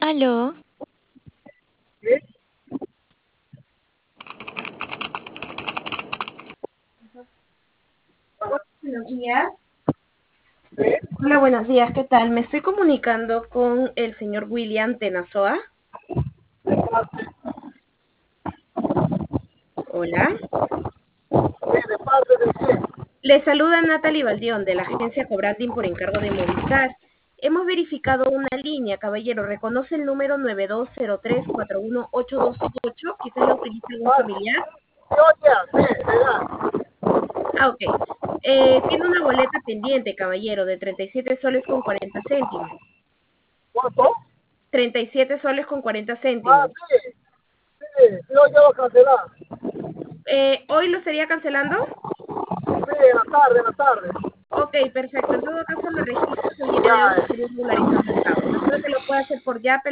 Aló, Buenos días. Hola, buenos días, ¿qué tal? Me estoy comunicando con el señor William Tenazoa. Hola. Le saluda Natalie Baldión de la agencia Cobranding por encargo de Movistar. Hemos verificado una línea, caballero. ¿Reconoce el número 92034188? Quizás la utilice algún familiar. Ah, ok. Tiene una boleta pendiente, caballero, de 37 soles con 40 céntimos. ¿Cuánto? 37 soles con 40 Ah, céntimos. sí, sí, yo ya lo cancelé. ¿Hoy lo estaría cancelando? Sí, en la tarde. Ok, perfecto. En todo caso, lo registro que el día de hoy Ya, estaría regularizando el pago. Imagino que lo puede hacer por Yape.